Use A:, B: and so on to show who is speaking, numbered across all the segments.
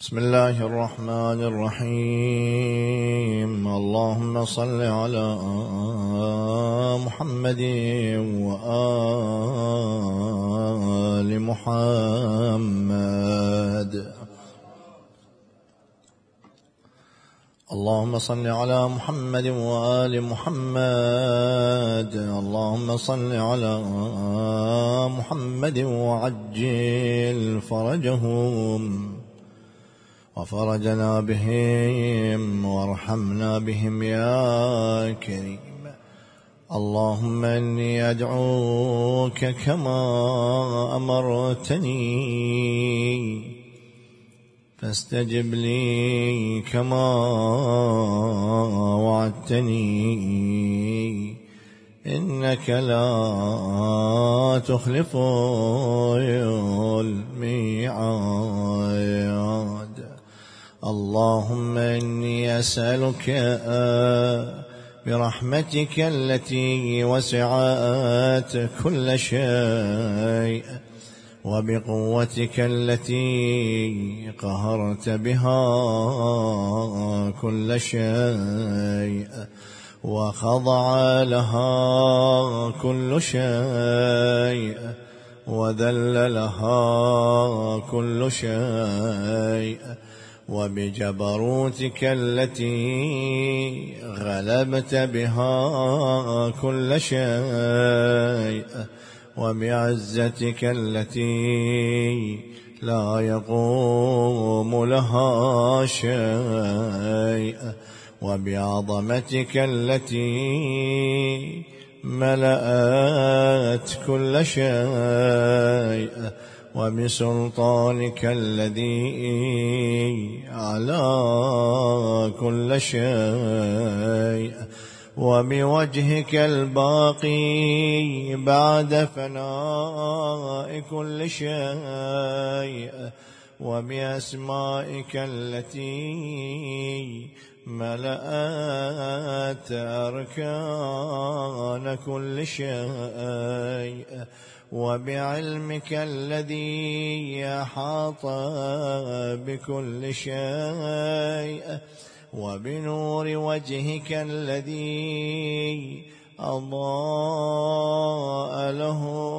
A: بسم الله الرحمن الرحيم. اللهم صل على محمد وآل محمد. اللهم صل على محمد وآل محمد. اللهم صل على محمد وعجل فرجهم وفرجنا بهم وارحمنا بهم يا كريم. اللهم إني أدعوك كما أمرتني فاستجب لي كما وعدتني إنك لا تخلف الميعاد. اللهم إني أسألك برحمتك التي وسعت كل شيء وبقوتك التي قهرت بها كل شيء وخضع لها كل شيء وذل لها كل شيء وبجبروتك التي غلبت بها كل شيء وبعزتك التي لا يقوم لها شيء وبعظمتك التي ملأت كل شيء وبسلطانك الذي على كل شيء وبوجهك الباقي بعد فناء كل شيء وبأسمائك التي ملأت أركان كل شيء وبعلمك الذي أحاط بكل شيء وبنور وجهك الذي أضاء له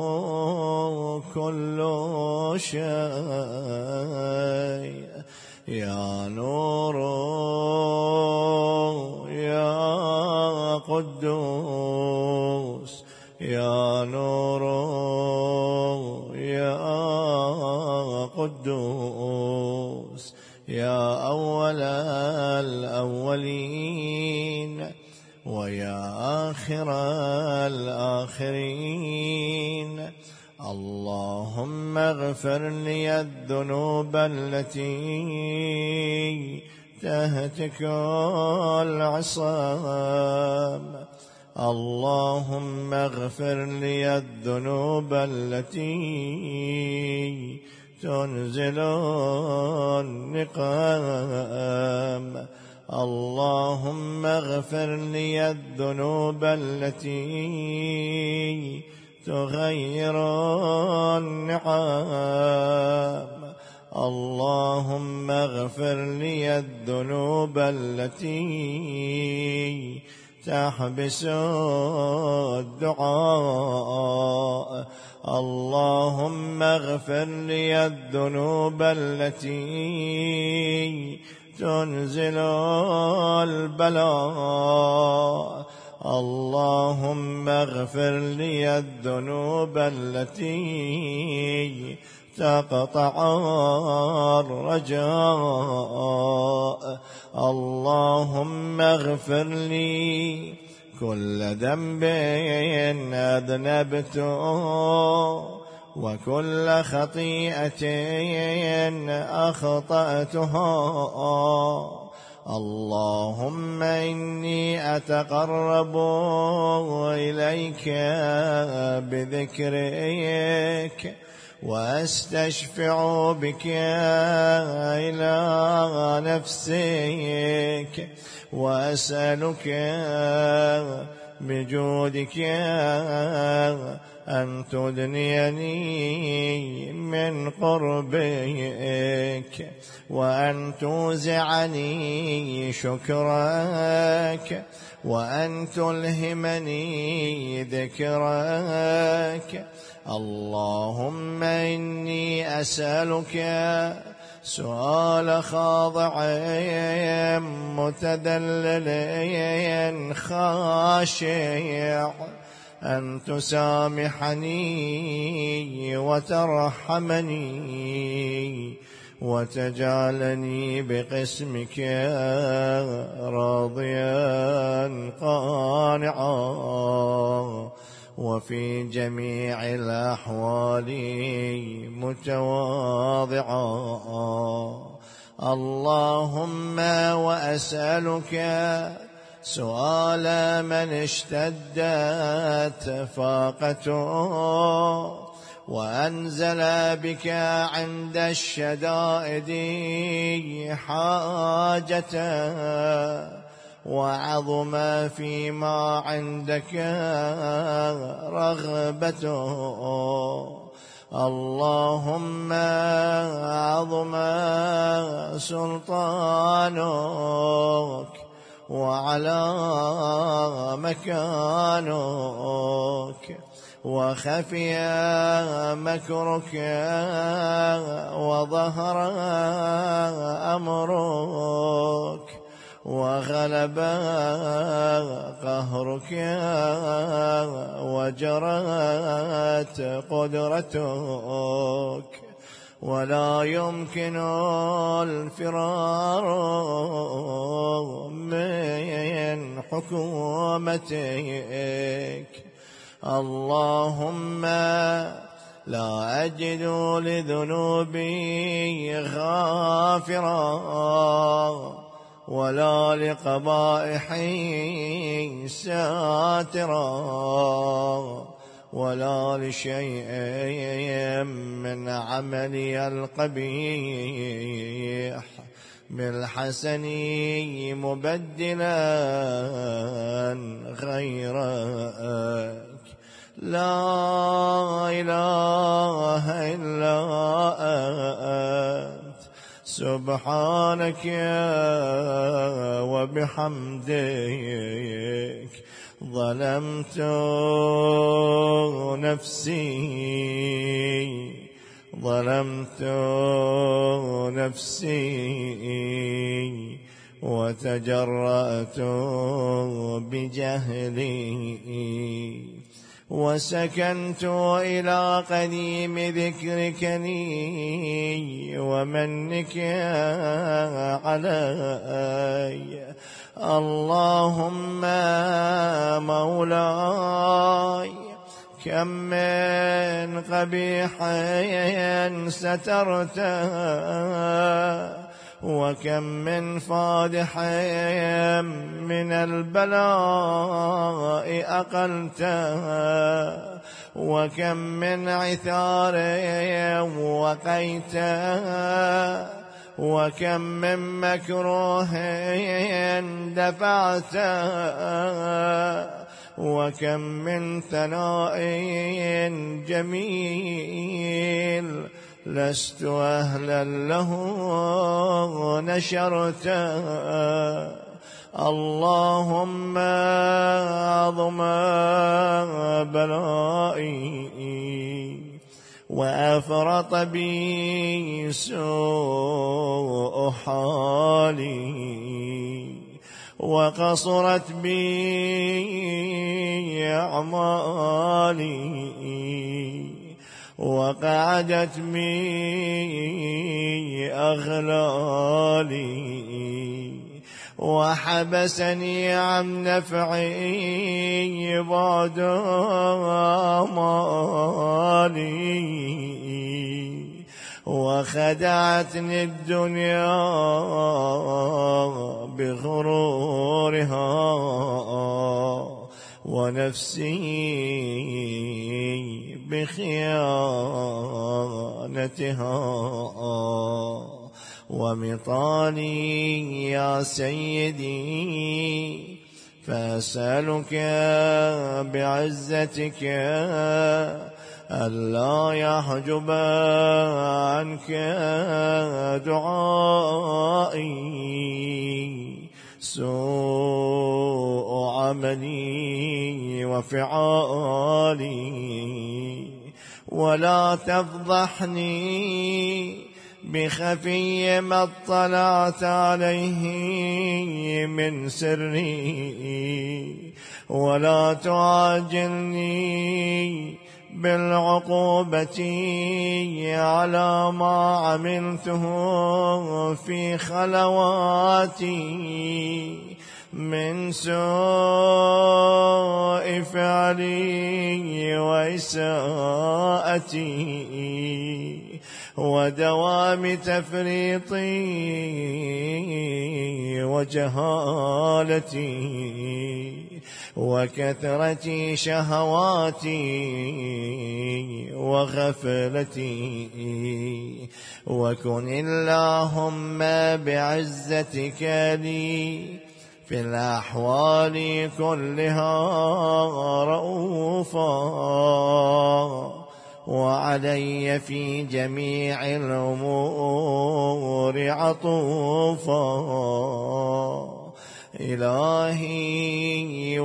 A: كل شيء. يا نور يا قدوس يا نور يا قدوس يا أول الأولين ويا آخر الآخرين. اللهم اغفر لي الذنوب التي تهتك العصام. اللهم اغفر لي الذنوب التي تنزل النقام. اللهم اغفر لي الذنوب التي تغير النعم. اللهم اغفر لي الذنوب التي تحبس الدعاء. اللهم اغفر لي الذنوب التي تنزل البلاء. اللهم اغفر لي الذنوب التي تقطع الرجاء. اللهم اغفر لي كل ذنب أذنبته وكل خطيئة أخطأتها. اللهم إني أتقرب إليك بذكرك وأستشفع بك إلى نفسك وأسألك بجودك أن تدنيني من قربك، وأن توزعني شكرك، وأن تلهمني ذكرك. اللهم إني أسألك سؤال خاضع متذلل خاشع، أن تسامحني وترحمني وتجعلني بقسمك راضيا قانعا، وفي جميع الأحوال متواضعا. اللهم وأسألك سؤال من اشتدت فاقته وأنزل بك عند الشدائد حاجته، وعظم فيما عندك رغبته. اللهم عظم سلطانك وعلى مكانك، وخفي مكرك وظهر أمرك، وغلب قهرك وجرت قدرتك، ولا يمكن الفرار من حكومتك. اللهم لا أجد لذنوبي غافرا، ولا لقبائحي ساترا، ولا لشيء من عملي القبيح بالحسن مبدلا غيرك. لا إله إلا أنت سبحانك وبحمدك ظلمت نفسي وتجرأت بجهلي، وسكنت إلى قديم ذكرك لي ومنك علي. اللهم مولاي كم من قبيح سترته، وكم من فادح من البلاء أقلته، وكم من عثار وقيته، وكم من مكروه دفعته، وكم من ثناء جميل لست أهلا له نشرته. اللهم عظم بلائي وأفرط بي سوء حالي، وقصرت بي أعمالي، وقعدت بي أغلالي، وحبسني عن نفعي بعد مالي، وخدعتني الدنيا بغرورها، ونفسي بخيانتها، ومطالي يا سيدي فأسألك بعزتك ألا يحجب عنك دعائي سوء عملي وفعالي، ولا تفضحني بخفي ما اطلعت عليه من سري، ولا تعاجلني بالعقوبة على ما عملته في خلواتي من سوء فعلي وإساءتي ودوام تفريطي وجهالتي وكثرة شهواتي وغفلتي. وكن اللهم بعزتك لي في الأحوال كلها رؤوفا، وعلي في جميع الأمور عطوفا. إلهي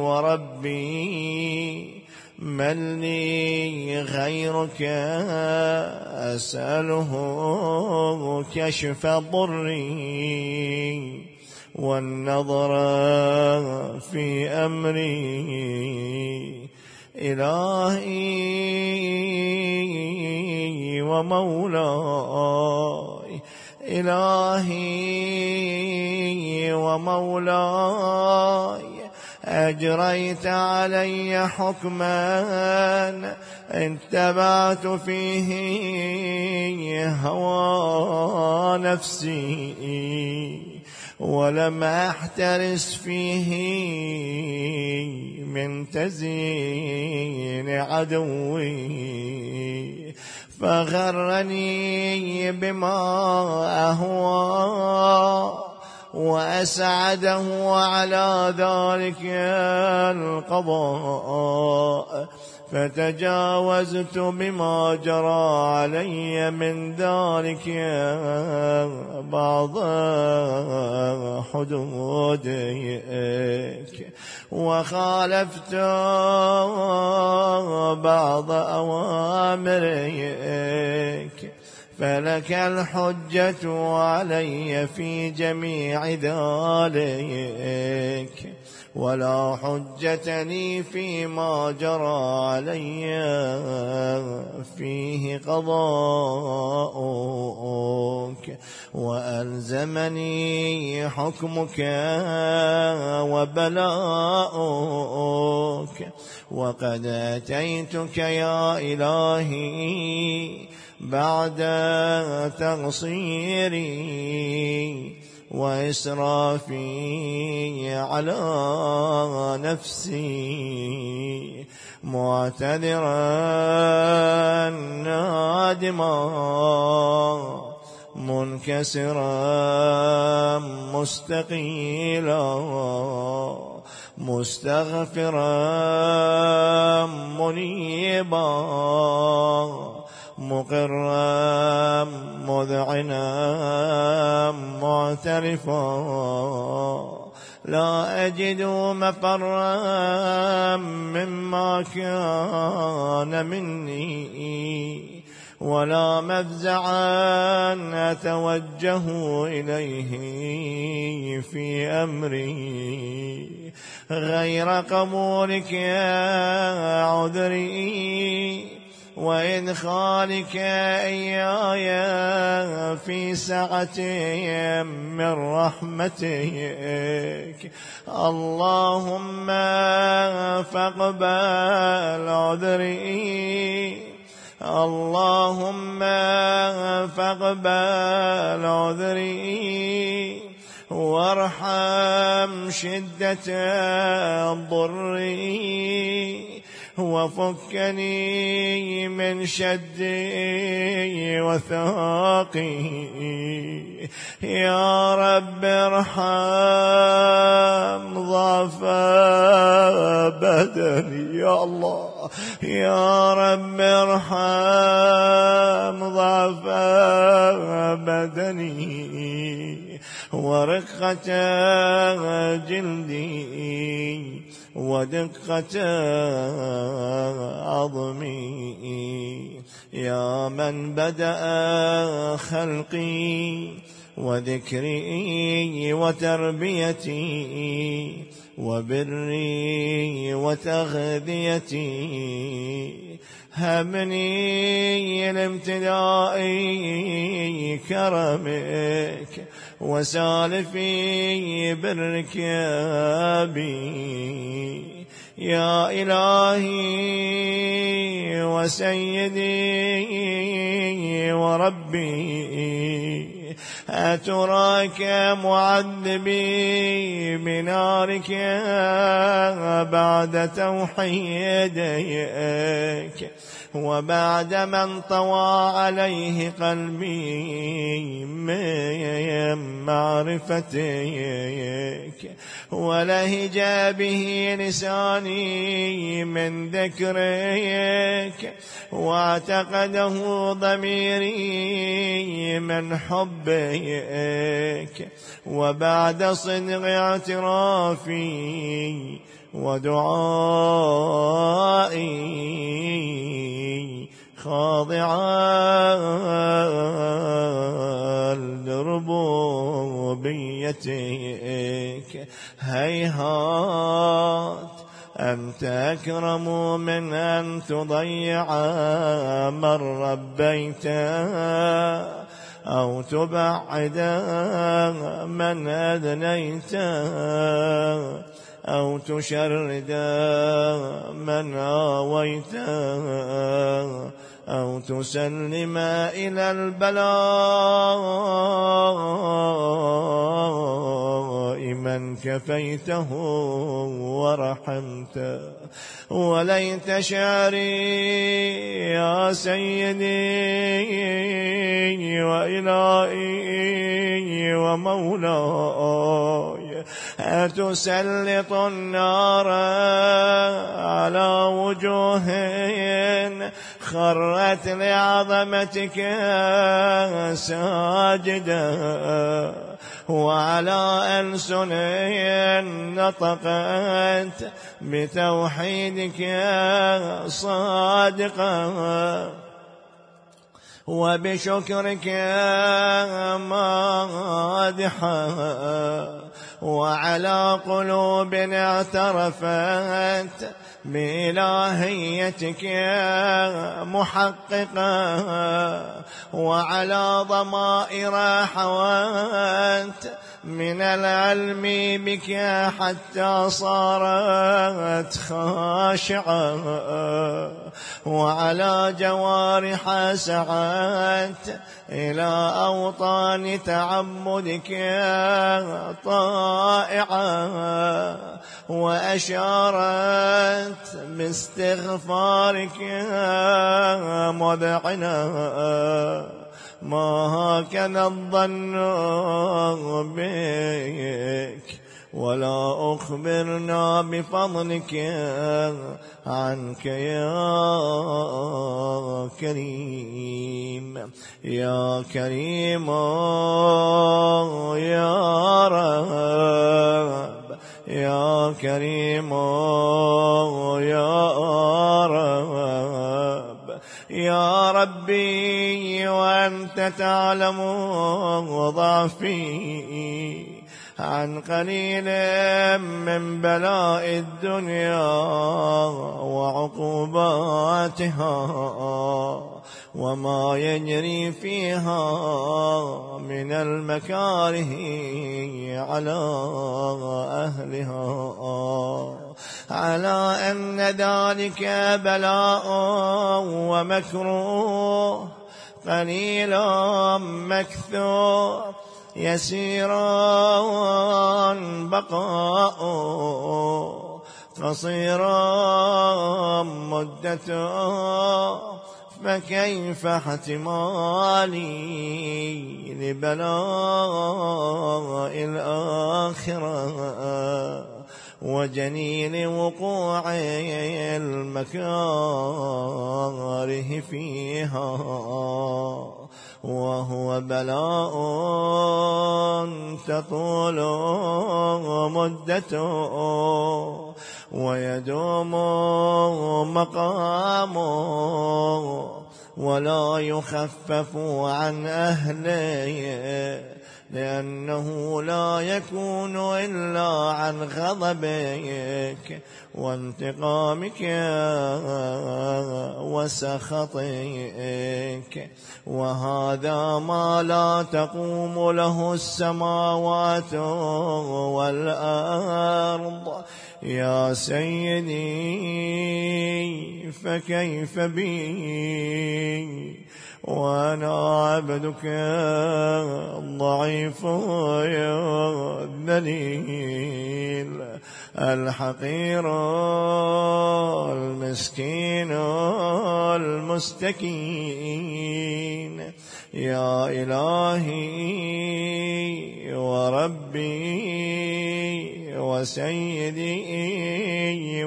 A: وربي، من لي غيرك أسأله كشف ضري والنظر في أمري. إلهي ومولاي، إلهي ومولاي، أجريت علي حكما اتبعت فيه هوى نفسي، ولم أحترس فيه من تزيين عدوي، فغرني بما أهوى وأسعده على ذلك القضاء، فتجاوزت بما جرى علي من ذلك بعض حدودك، وخالفت بعض أوامرك، فلك الحجة علي في جميع ذلك، ولا حجة لي فيما جرى علي فيه قضاؤك، وألزمني حكمك وبلاؤك. وقد أتيتك يا إلهي بعد تقصيري وإسرافي على نفسي، معتذرا نادما منكسرا مستقيلا مستغفرا منيبا مقرا مذعنا معترفا، لا أجد مفرا مما كان مني، ولا مفزعا أتوجه إليه في أمري غير قبولك عذري وإدخالك إياي في سعة من رحمتك. اللهم فاقبل عذري، اللهم فاقبل عذري، وارحم شدة ضري، وفكني من شدي وثاقي. يا رب ارحم ضعف بدني يا الله، يا رب ارحم ضعف بدني ورقة جلدي ودقة عظمي. يا من بدأ خلقي وذكري وتربيتي وبري وتغذيتي، هبني لامتدائي كرمك وسالفي برك يا بي. يا إلهي وسيدي وربي، أتراك معذبي بنارك بعد توحيدك وبعد من طوى عليه قلبي من معرفتك ولهج به لساني من ذكرك واعتقده ضميري من حبك. وبعد صدق اعترافي ودعائي خاضعا لربوبيتك، هيهات أنت أكرم من أن تضيع من ربيت أو تبعد من أدنيت أو تشرد من آويت أو تسلم إلى البلاء من كفيته ورحمته. وليت شعري يا سيدي وإلهي ومولاي أتسلط النار على وجوه خرت لعظمتك ساجدا وعلى ألسن نطقت بتوحيدك صادقا وبشكرك مادحا وعلى قلوب اعترفت بإلهيتك محققة وعلى ضمائر حوات من العلم بك حتى صارت خاشعة وعلى جوارح سعت إلى أوطان تعبدك طائعة وأشارت باستغفارك مذعنة. ما هكذا الظن بك ولا أخبرنا بفضلك عنك يا كريم. يا كريم يا رب، يا كريم يا رب، يا ربي وأنت تعلم ضعفي عن قليل من بلاء الدنيا وعقوباتها وما يجري فيها من المكاره على أهلها، على أن ذلك بلاء ومكروه قليل مكثور يسير بقاء، قصيرا مدته، فكيف احتمالي لبلاء الآخرة وجنين وقوع المكاره فيها، وهو بلاء تطول مدته ويدوم مقامه ولا يخفف عن أهله، لأنه لا يكون إلا عن غضبك وانتقامك وسخطك، وهذا ما لا تقوم له السماوات والأرض. يا سيدي فكيف بي وأنا عبدك الضعيف الذليل الحقير المسكين المستكين. يا إلهي وربي وسيدي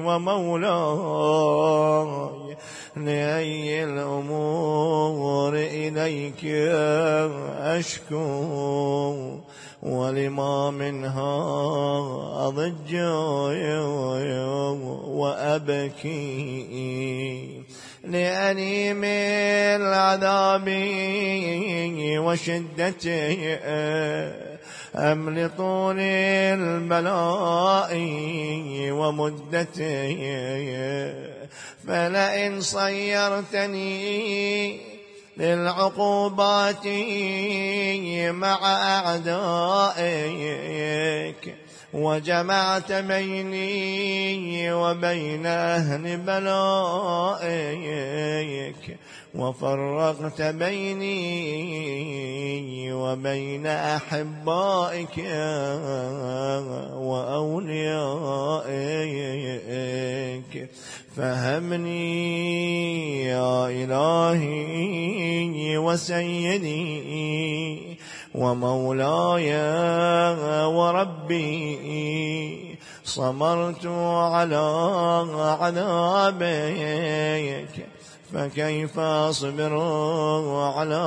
A: ومولاي، لأي الأمور إليك أشكو، ولما منها أضج وأبكي، لأنيم العذاب وشدته أم لطول البلاء ومدته. فلئن صيرتني للعقوبات مع أعدائك وجمعت بيني وبين أهل بلائك وفرقت بيني وبين أحبائك وأوليائك، فهمني يا إلهي وسيدي ومولاي وربي. صبرت على عذابك، فكيف أصبر على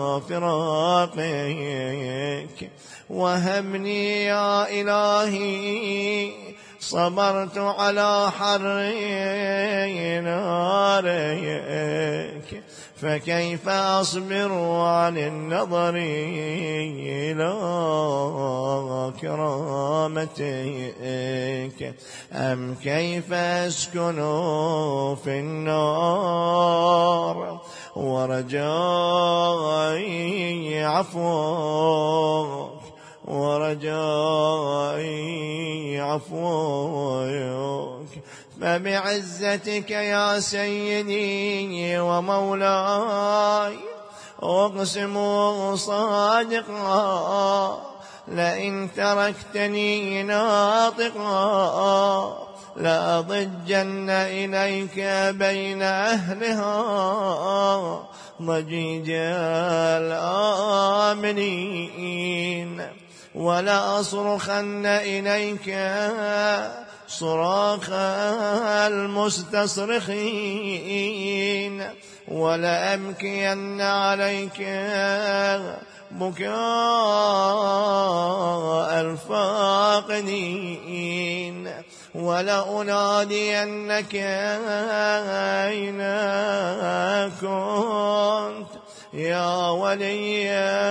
A: فراقك. وهمني يا إلهي صبرت على حر نارك، فكيف أصبر عن النظر إلى كرامتك. أم كيف أسكن في النار ورجائي عفوك ورجائي عفوك. فبعزتك يا سيدي ومولاي أقسم صادقا، لئن تركتني ناطقا لأضجن إليك بين أهلها ضجيج الآمنين، ولأصرخن إليك صراخ المستصرخين، ولأبكين عليك بكاء الفاقدين، ولأنادينك أين كنت يا ولي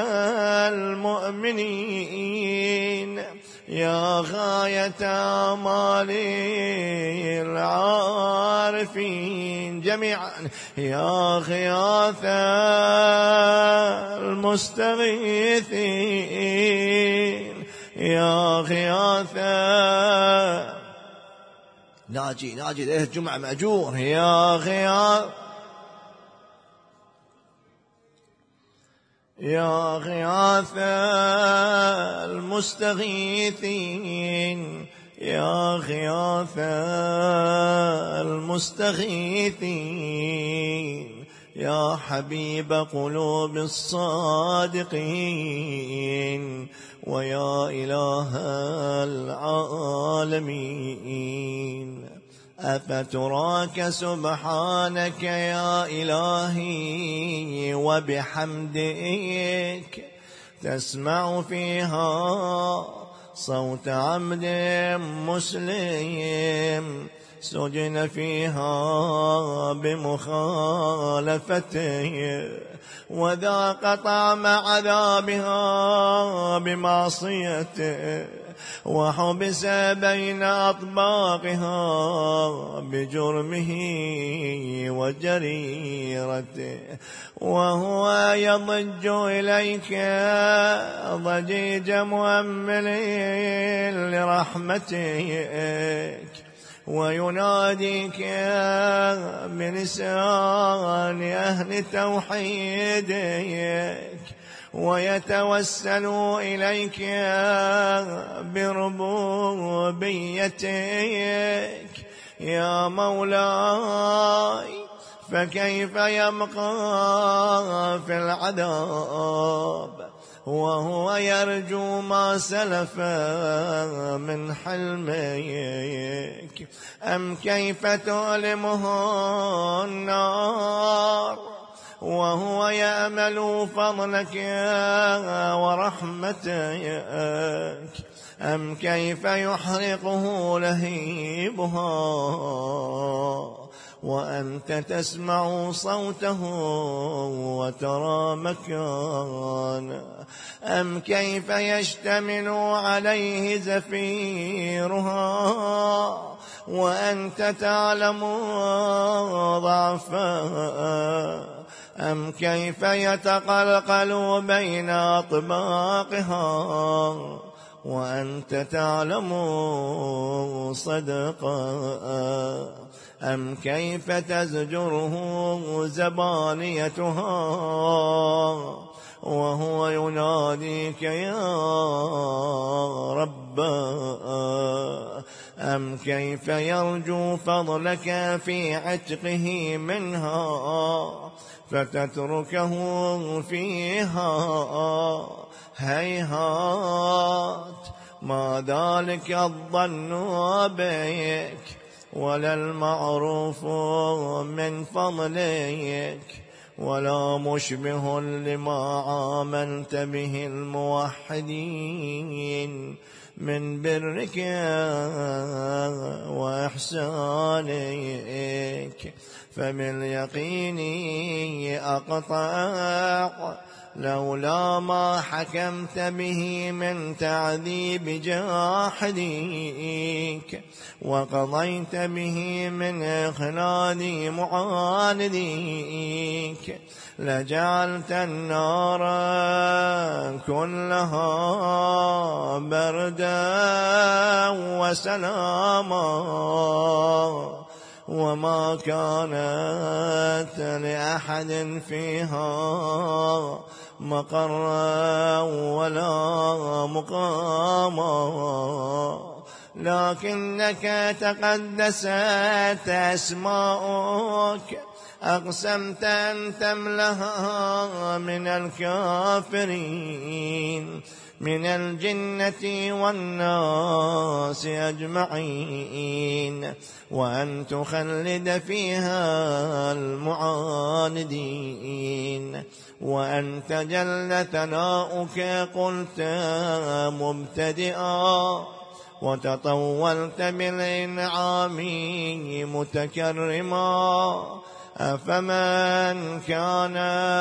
A: المؤمنين، يا غاية آمال العارفين جميعا، يا غياث المستغيثين، يا غياث ناجي ليه الجمعة مأجور، يا غياث المستغيثين، يا غياث المستغيثين، يا حبيب قلوب الصادقين، ويا إله العالمين. أفتراك سبحانك يا إلهي وبحمدك تسمع فيها صوت عبد مسلم سجن فيها بمخالفته، وذاق طعم عذابها بمعصيته، وحبس بين أطباقها بجرمه وجريرته، وهو يضج إليك ضجيج مؤمل لرحمتك، ويناديك بلسان أهل توحيدك، ويتوسل إليك بربوبيتك. يا مولاي، فكيف يبقى في العذاب وهو يرجو ما سلف من حلمك؟ أم كيف تؤلمه النار وهو يأمل فضلك ورحمتك؟ أم كيف يحرقه لهيبها وأنت تسمع صوته وترى مكانه؟ أم كيف يشتمل عليه زفيرها وأنت تعلم ضعفها؟ أم كيف يتقلقل بين أطباقها وأنت تعلم صدقها؟ أم كيف تزجره زبانيتها وهو يناديك يا رب؟ أم كيف يرجو فضلك في عتقه منها فتتركه فيها؟ هيهات، ما ذلك الظن بك ولا المعروف من فضلك، ولا مشبه لما عاملت به الموحدين من برك وإحسانك. فباليقين أقطع لولا ما حكمت به من تعذيب جاحديك، وقضيت به من إخلاد معانديك، لجعلت النار كلها بردا وسلاما، وما كانت لأحد فيها مقرا ولا مقاما، لكنك تقدست أسماؤك، أقسمت أن تملها من الكافرين من الجنة والناس أجمعين، وأن تخلد فيها المعاندين، وأنت جل ثناؤك قلت مبتدئا، وتطولت بالإنعام متكرما. أفمن كان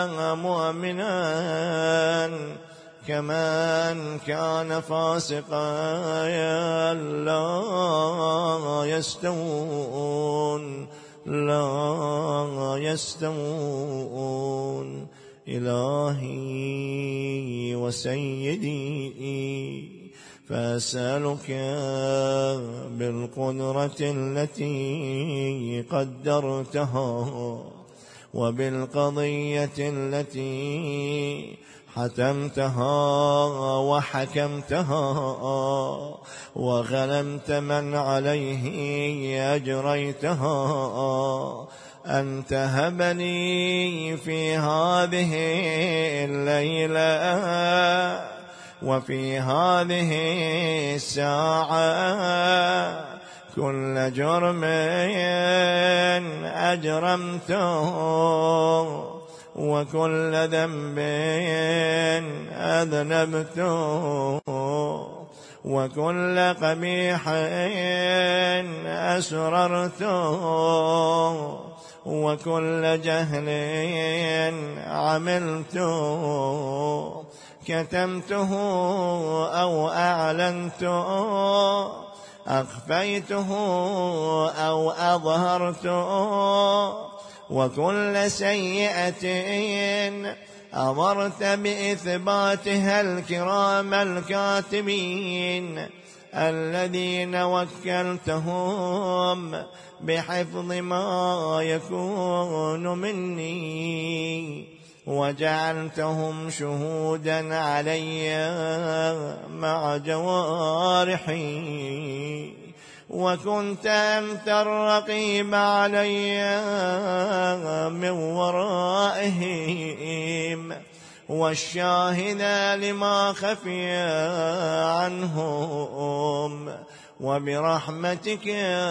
A: مؤمنا كمن كان فاسقا لا يستوون لا يستوون. إلهي وسيدي، فأسألك بالقدرة التي قدرتها وبالقضية التي حتمتها وحكمتها، وغنمت من عليه أجريتها. أنت هبني في هذه الليلة وفي هذه الساعة كل جرم أجرمته، وكل ذنب أذنبته، وكل قبيح أسررته، وكل جهل عملته، كتمته أو أعلنته، أخفيته أو أظهرته، وكل سيئة أمرت بإثباتها الكرام الكاتبين الذين وكلتهم بحفظ ما يكون مني، وجعلتهم شهودا علي مع جوارحي، وكنت أنت الرقيب علي من ورائهم، والشاهد لما خفي عنهم، وبرحمتك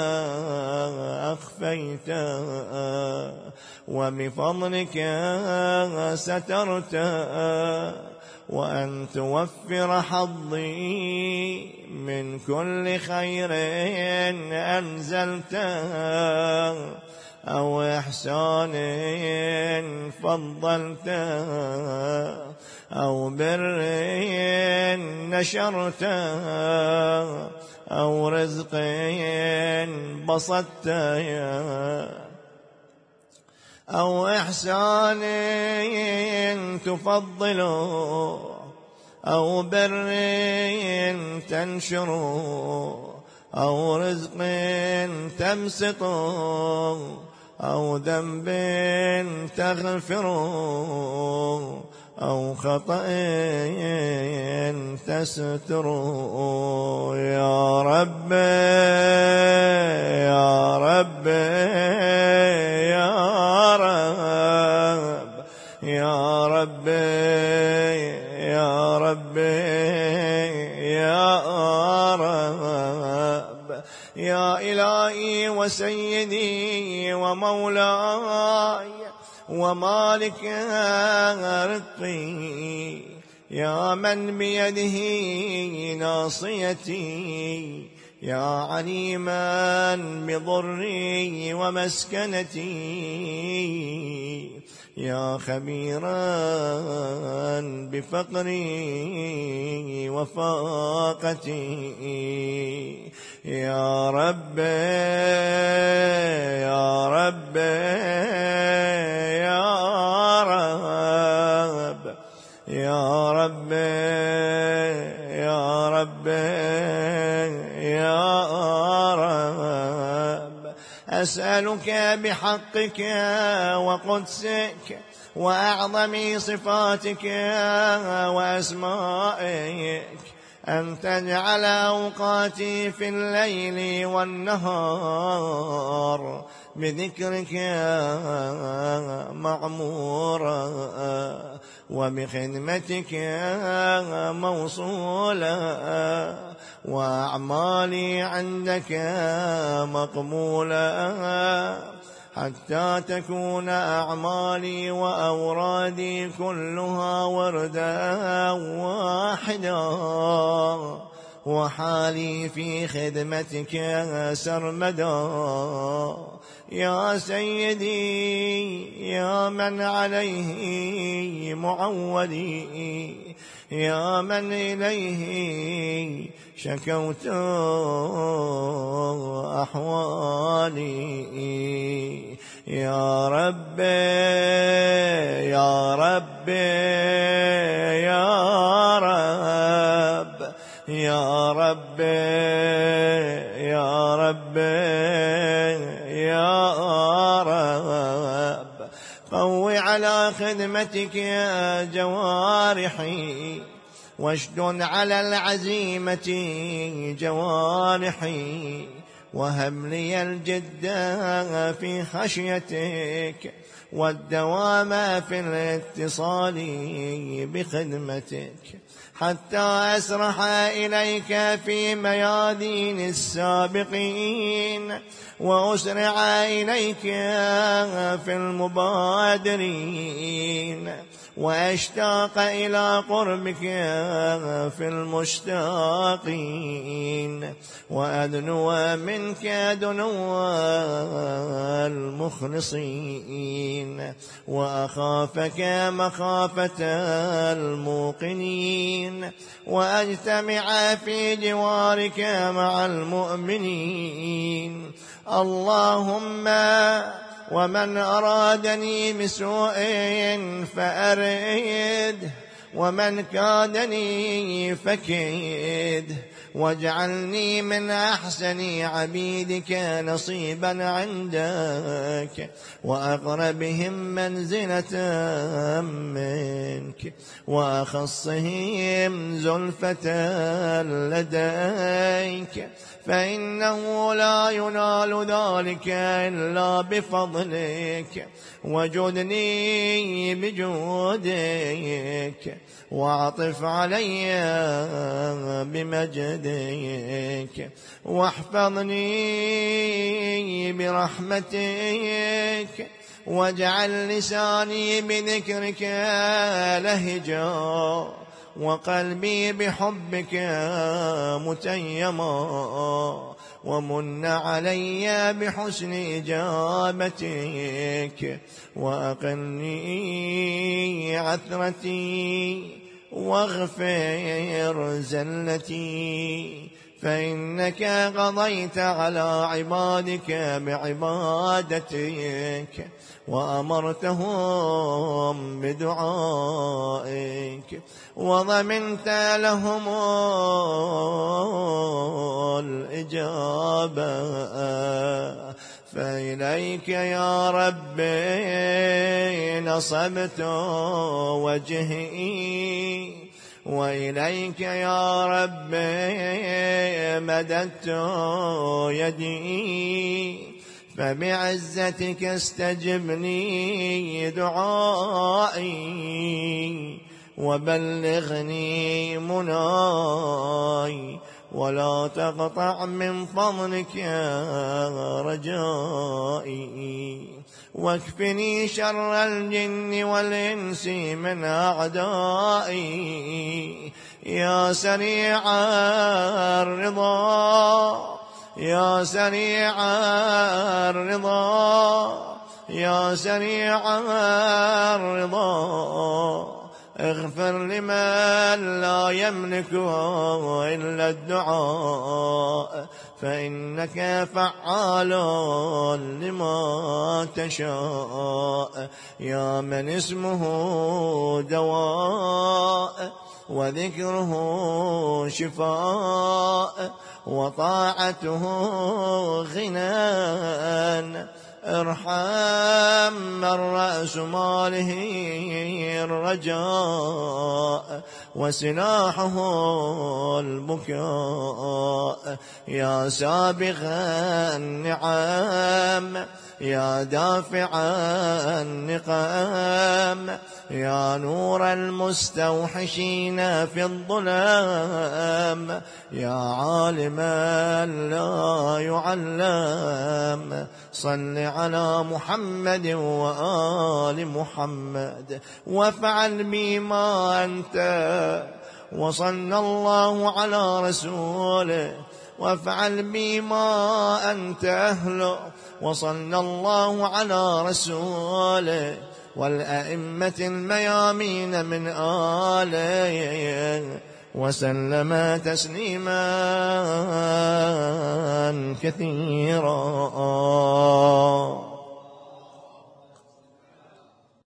A: أخفيت، وبفضلك سترت، وأن توفر حظي من كل خير أنزلت، أو إحسان فضلت، أو بر نشرت، أو رزق بسطت، أو إحسان تفضل، أو بر تنشر، أو رزق تمسط، أو ذنب تغفر، أو خطأ تستر. يا رب يا رب يا رب يا رب يا رب يا رب، يا إلهي وسيدي ومولاي ومالك رزقي، يا من بيده ناصيتي، يا عليما بضري ومسكنتي، يا خبيرا بفقري وفاقتي، يا رب يا رب يا رب يا رب يا رب يا رب، أسألك بحقك وقدسك وأعظم صفاتك وأسمائك أن تجعل أوقاتي في الليل والنهار بذكرك معمورا، وبخدمتك موصولا، وأعمالي عندك مقبولا، حتى تكون أعمالي وأورادي كلها وردا واحدا، وحالي في خدمتك سرمدا. يا سيدي يا من عليه معولي، يا من إليه شكوت أحوالي، يا رب يا رب يا رب يا رب يا رب يا رب، قوي على خدمتك خدمتك يا جوارحي، واشدد على العزيمة جوارحي، وهب لي الجد في خشيتك والدوام في الاتصال بخدمتك، حتى أسرح إليك في ميادين السابقين، وأسرع إليك في المبادرين، وأشتاق إلى قربك في المشتاقين، وأدنو منك دنو المخلصين، وأخافك مخافة الموقنين، وأجتمع في جوارك مع المؤمنين. اللهم ومن أرادني بسوء فأرد، ومن كادني فكيد، واجعلني من أحسن عبيدك نصيبا عندك، وأقربهم منزلة منك، وأخصهم زلفة لديك، فإنه لا ينال ذلك إلا بفضلك، وجدني بجودك، واعطف علي بمجدك، واحفظني برحمتك، واجعل لساني بذكرك لهجا، وقلبي بحبك متيما، ومن علي بحسن إجابتك، وأقلني عثرتي، واغفر زلتي، فإنك قضيت على عبادك بعبادتك، وأمرتهم بدعائك، وضمنت لهم الإجابة، فإليك يا ربي نصبت وجهي، وإليك يا ربي مددت يدي، فبعزتك استجبني دعائي، وبلغني مناي، ولا تقطع من فضلك رجائي، واكفني شر الجن والإنس من أعدائي، يا سريع الرضا، يا سريع الرضا، يا سريع الرضا، اغفر لمن لا يملك إلا الدعاء، فإنك فعال لما تشاء، يا من اسمه دواء، وذكره شفاء، وطاعته غنى، ارحم من رأس ماله الرجاء، وسلاحه البكاء، يا سابغ النعم، يا دافع النقام، يا نور المستوحشين في الظلام، يا عالما لا يعلم، صل على محمد وآل محمد، وافعل بما أنت، وصلى الله على رسوله، وافعل بما أنت أهله، وصلى الله على رسوله والأئمة الميامين من آله، وسلم تسليما كثيرا.